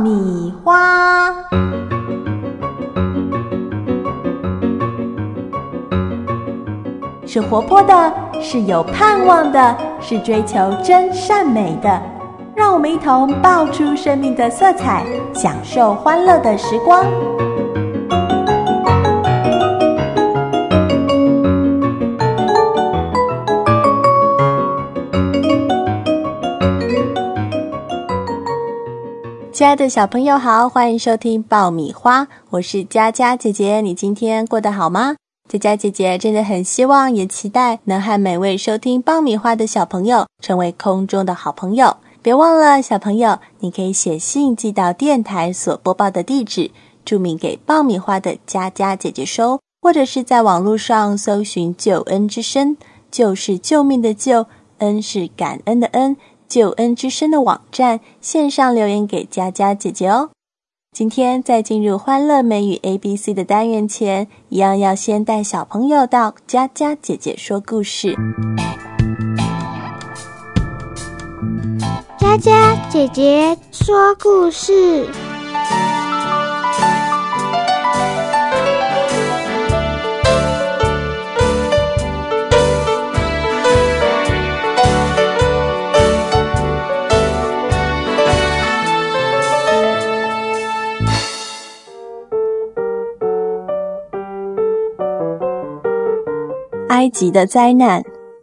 米花。是活泼的，是有盼望的，是追求真善美的。让我们一同爆出生命的色彩，享受欢乐的时光。亲爱的小朋友好，欢迎收听爆米花，我是佳佳姐姐，你今天过得好吗？佳佳姐姐真的很希望也期待能和每位收听爆米花的小朋友成为空中的好朋友。别忘了小朋友，你可以写信寄到电台所播报的地址，注明给爆米花的佳佳姐姐收，或者是在网络上搜寻救恩之声，救是救命的救，恩是感恩的恩，救恩之声的网站线上留言给佳佳姐姐哦。今天在进入欢乐美语 ABC 的单元前，一样要先带小朋友到佳佳姐姐说故事。 佳佳姐姐说故事。 埃及的灾难。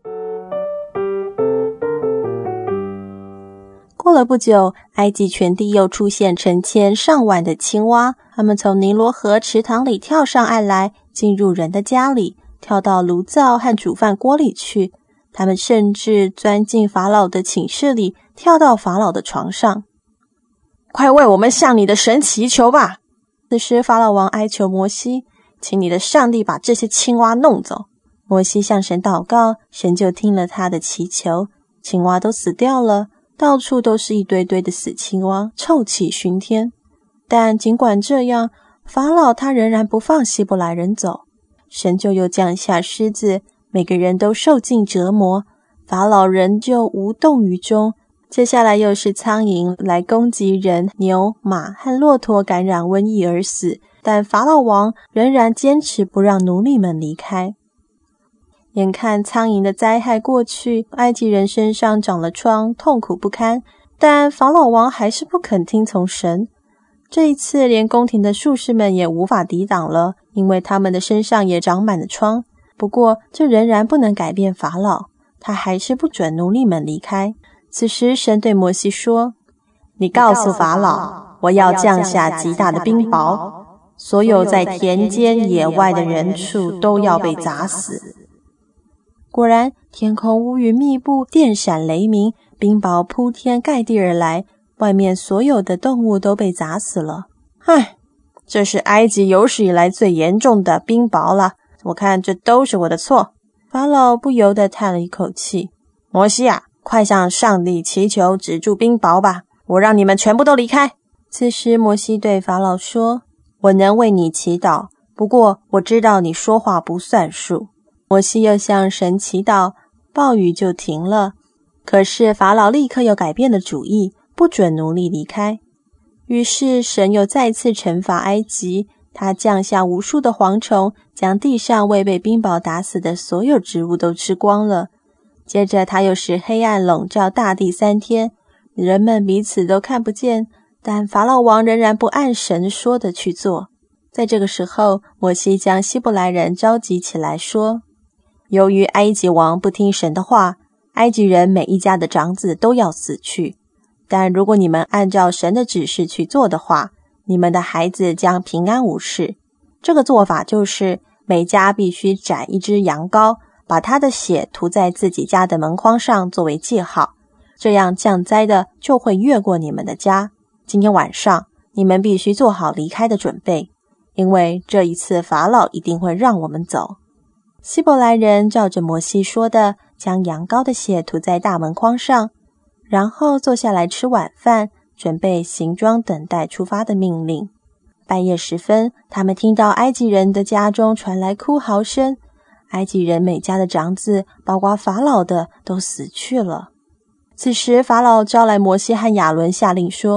过了不久，埃及全地又出现成千上万的青蛙，它们从尼罗河池塘里跳上岸来，进入人的家里，跳到炉灶和煮饭锅里去。它们甚至钻进法老的寝室里，跳到法老的床上。快为我们向你的神祈求吧！此时法老王哀求摩西，请你的上帝把这些青蛙弄走。摩西向神祷告，神就听了他的祈求，青蛙都死掉了，到处都是一堆堆的死青蛙，臭气熏天。但尽管这样，法老他仍然不放希伯来人走，神就又降下狮子，每个人都受尽折磨，法老人就无动于衷。接下来又是苍蝇来攻击人，牛、马和骆驼感染瘟疫而死，但法老王仍然坚持不让奴隶们离开。眼看苍蝇的灾害过去，埃及人身上长了疮，痛苦不堪，但法老王还是不肯听从神。这一次连宫廷的术士们也无法抵挡了，因为他们的身上也长满了疮。不过这仍然不能改变法老，他还是不准奴隶们离开。此时神对摩西说，你告诉法老，我要降下极大的冰雹，所有在田间野外的人畜都要被砸死。果然，天空乌云密布，电闪雷鸣，冰雹铺天盖地而来，外面所有的动物都被砸死了。唉，这是埃及有史以来最严重的冰雹了，我看这都是我的错。法老不由得叹了一口气。摩西啊，快向上帝祈求止住冰雹吧，我让你们全部都离开。此时摩西对法老说，我能为你祈祷，不过我知道你说话不算数。摩西又向神祈祷，暴雨就停了。可是法老立刻又改变了主意，不准奴隶离开。于是神又再次惩罚埃及，他降下无数的蝗虫，将地上未被冰雹打死的所有植物都吃光了。接着他又使黑暗笼罩大地3天，人们彼此都看不见，但法老王仍然不按神说的去做。在这个时候，摩西将希伯来人召集起来说，由于埃及王不听神的话，埃及人每一家的长子都要死去。但如果你们按照神的指示去做的话，你们的孩子将平安无事。这个做法就是每家必须斩一只羊羔，把它的血涂在自己家的门框上作为记号，这样降灾的就会越过你们的家。今天晚上你们必须做好离开的准备，因为这一次法老一定会让我们走。希伯来人照着摩西说的，将羊羔的血涂在大门框上，然后坐下来吃晚饭，准备行装等待出发的命令。半夜时分，他们听到埃及人的家中传来哭嚎声，埃及人每家的长子，包括法老的，都死去了。此时法老招来摩西和亚伦，下令说，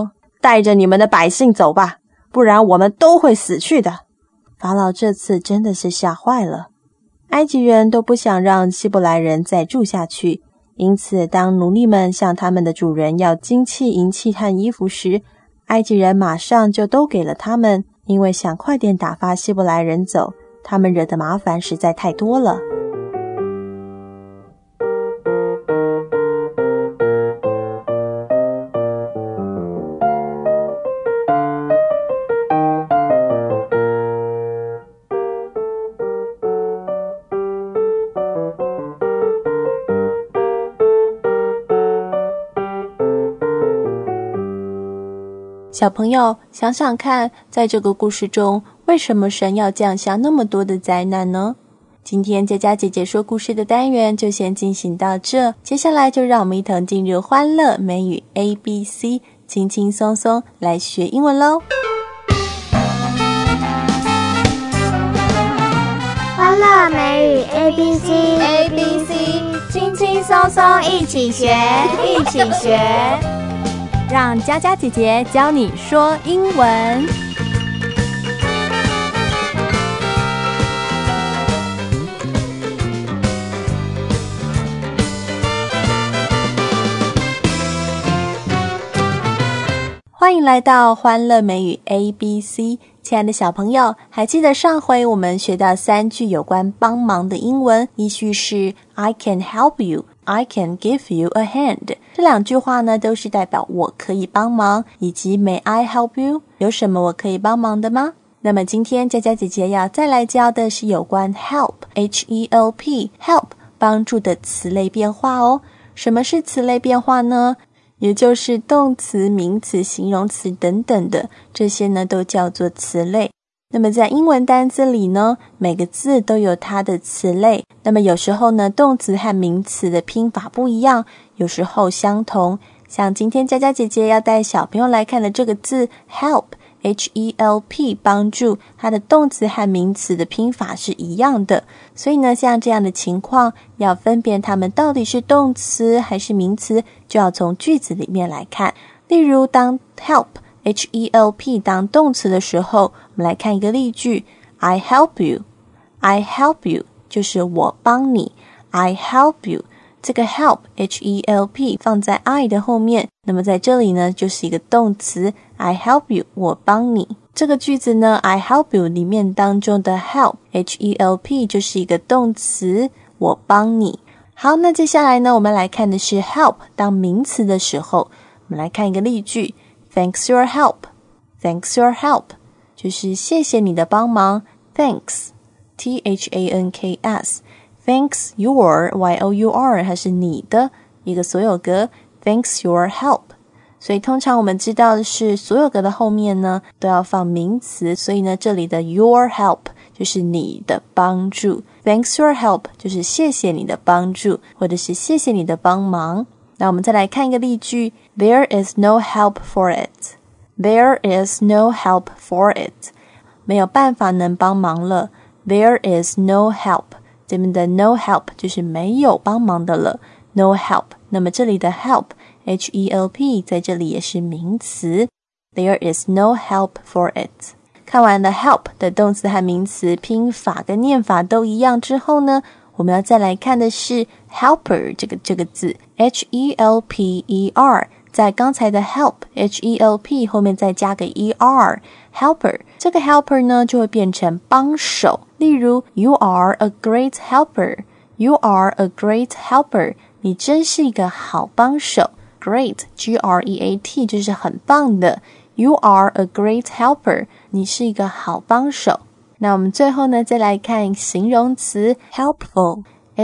带着你们的百姓走吧，不然我们都会死去的。法老这次真的是吓坏了。埃及人都不想让希伯来人再住下去，因此当奴隶们向他们的主人要金器、银器和衣服时，埃及人马上就都给了他们，因为想快点打发希伯来人走，他们惹的麻烦实在太多了。小朋友，想想看，在这个故事中，为什么神要降下那么多的灾难呢？今天佳佳姐姐说故事的单元就先进行到这，接下来就让我们一同进入欢乐美语 ABC， 轻轻松松来学英文咯。 欢乐美语 ABC， 轻轻松松一起学，一起学。 让佳佳姐姐教你说英文。欢迎来到欢乐美语 ABC， 亲爱的小朋友，还记得上回我们学到3句有关帮忙的英文，依序是 I can help you，I can give you a hand， 这2句话呢都是代表我可以帮忙，以及 May I help you， 有什么我可以帮忙的吗？那么今天佳佳姐姐要再来教的是有关 help H-E-L-P help 帮助的词类变化哦。什么是词类变化呢？也就是动词、名词、形容词等等的，这些呢都叫做词类。那么在英文单字里呢，每个字都有它的词类，那么有时候呢动词和名词的拼法不一样，有时候相同。像今天佳佳姐姐要带小朋友来看的这个字 help H-E-L-P 帮助，它的动词和名词的拼法是一样的，所以呢像这样的情况要分辨它们到底是动词还是名词，就要从句子里面来看。例如当 help H-E-L-P 当动词的时候，我们来看一个例句 I help you， I help you 就是我帮你， I help you， 这个 help H-E-L-P 放在 I 的后面，那么在这里呢就是一个动词 I help you， 我帮你。这个句子呢 I help you 里面当中的 help H-E-L-P 就是一个动词，我帮你。好，那接下来呢我们来看的是 help 当名词的时候，我们来看一个例句Thanks your help， Thanks your help 就是谢谢你的帮忙。 Thanks T-H-A-N-K-S Thanks your Y-O-U-R 它是你的一个所有格 Thanks your help， 所以通常我们知道的是所有格的后面呢都要放名词，所以呢这里的 your help 就是你的帮助， Thanks your help 就是谢谢你的帮助，或者是谢谢你的帮忙。那我们再来看一个例句 There is no help for it， There is no help for it 没有办法能帮忙了， There is no help， 这边的 no help 就是没有帮忙的了， no help。 那么这里的 help H-E-L-P 在这里也是名词， There is no help for it。 看完了 help 的动词和名词拼法跟念法都一样之后呢，我们要再来看的是 helper 这个字 H-E-L-P-E-R， 在刚才的 help H-E-L-P 后面再加个 E-R helper， 这个 helper 呢就会变成帮手。例如 You are a great helper， You are a great helper 你真是一个好帮手。 Great G-R-E-A-T 就是很棒的， You are a great helper 你是一个好帮手。那我们最后呢再来看形容词 helpful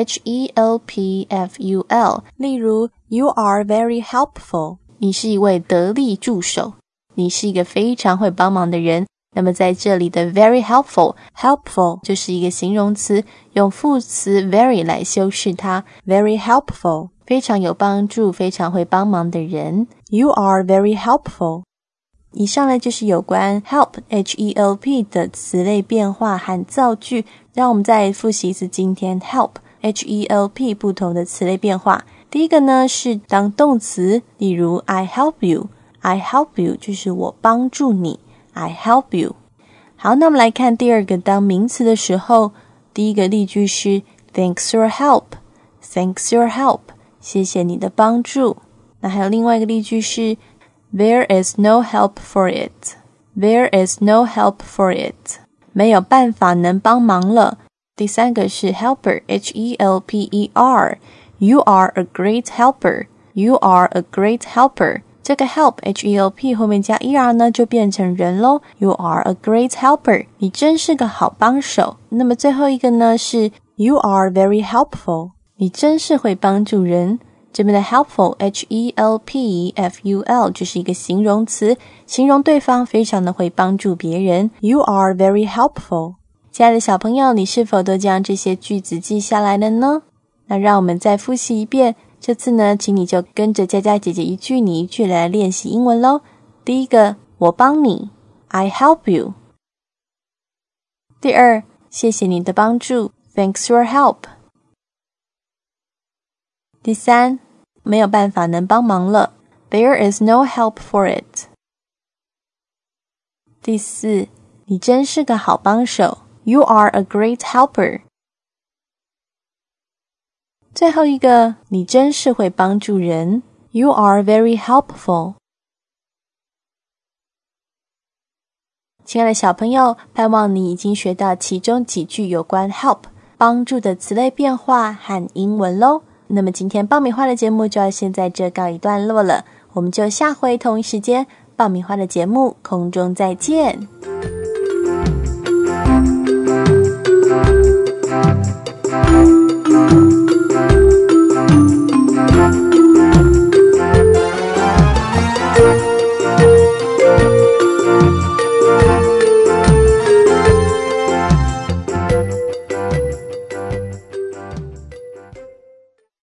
H-E-L-P-F-U-L， 例如 You are very helpful 你是一位得力助手，你是一个非常会帮忙的人。那么在这里的 very helpful就是一个形容词，用副词 very 来修饰它， very helpful 非常有帮助，非常会帮忙的人。 You are very helpful。以上呢就是有关 help H-E-L-P 的词类变化和造句，让我们再复习一次今天 help H-E-L-P 不同的词类变化。第一个呢是当动词，例如 I help you， I help you 就是我帮助你 I help you。 好，那我们来看第二个当名词的时候，第一个例句是 Thanks your help Thanks your help 谢谢你的帮助。那还有另外一个例句是 There is no help for it There is no help for it 没有办法能帮忙了。第三个是 helper H-E-L-P-E-R You are a great helper You are a great helper 这个 help H-E-L-P 后面加 E-R 呢就变成人咯 You are a great helper 你真是个好帮手。那么最后一个呢是 You are very helpful 你真是会帮助人。这边的 helpful H-E-L-P-F-U-L 就是一个形容词，形容对方非常的会帮助别人。You are very helpful。亲爱的小朋友，你是否都将这些句子记下来了呢？那让我们再复习一遍。这次呢，请你就跟着佳佳姐姐一句你一句来练习英文咯。第一个，我帮你 I help you。 第二，谢谢你的帮助 Thanks your help。第三，没有办法能帮忙了 There is no help for it。 第四，你真是个好帮手 You are a great helper。 最后一个，你真是会帮助人 You are very helpful。 亲爱的小朋友，盼望你已经学到其中几句有关 help 帮助的词类变化和英文咯。那么今天爆米花的节目就要先在这告一段落了，我们就下回同一时间爆米花的节目空中再见。